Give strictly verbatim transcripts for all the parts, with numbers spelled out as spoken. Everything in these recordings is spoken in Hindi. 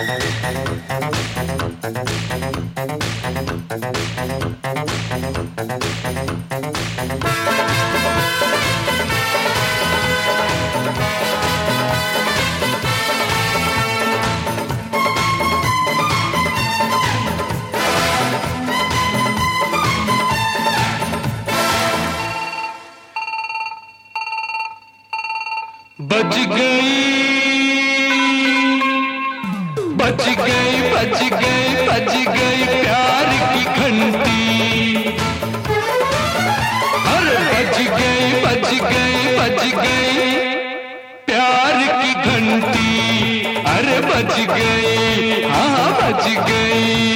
बज गई बज गई बज गई बज गई प्यार की घंटी। अरे बज गई बज गई बज गई प्यार की घंटी। अरे बज गई, हाँ बज गई।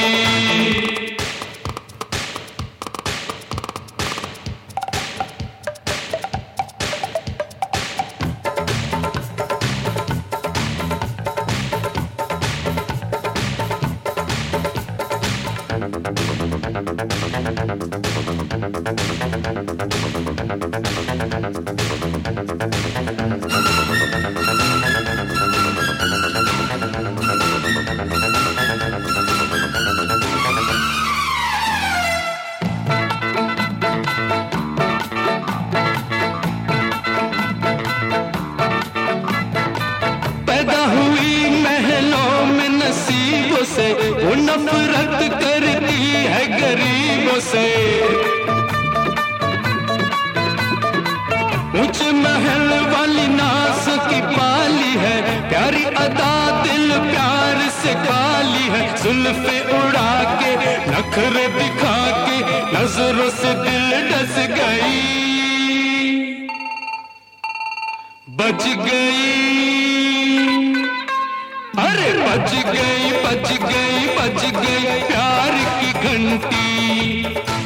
पैदा हुई महलों में नसीबों से, वो नफरत करती है गरीबों से। ऊंचे महल वाली नास की पाली है, प्यारी अदा दिल प्यार से खाली है। जुल्फे उड़ा के नखरे दिखा के नजरों से दिल डस गई। बज गई, अरे बज गई बज गई बज गई प्यार की घंटी।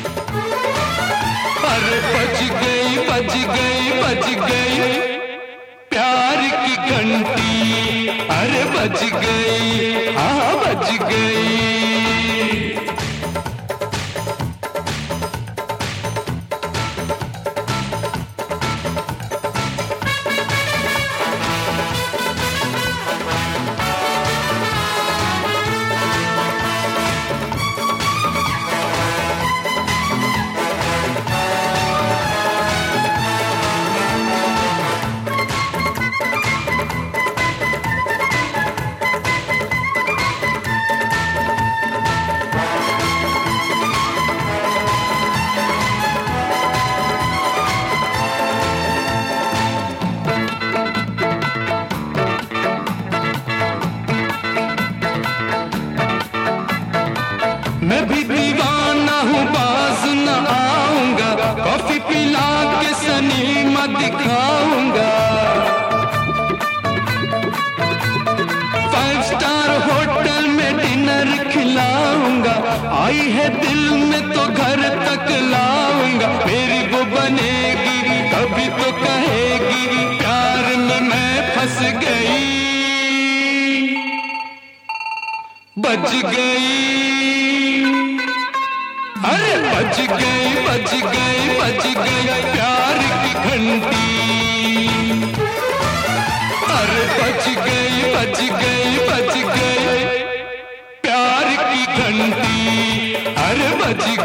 अरे बज गई बज गई बज गई प्यार की घंटी। अरे बज गई, हाँ बज गई। मैं भी दीवाना हूँ, बाज न आऊंगा। कॉफी पिला के सनीमा दिखाऊंगा। फाइव स्टार होटल में डिनर खिलाऊंगा। आई है दिल में तो घर तक लाऊंगा। मेरी वो बनेगी, कभी तो कहेगी प्यार में मैं फंस गई। बज गई, अरे बज गई बज गई बज गई प्यार की घंटी। अरे बज गई बज गई बज गई प्यार की घंटी। अरे बज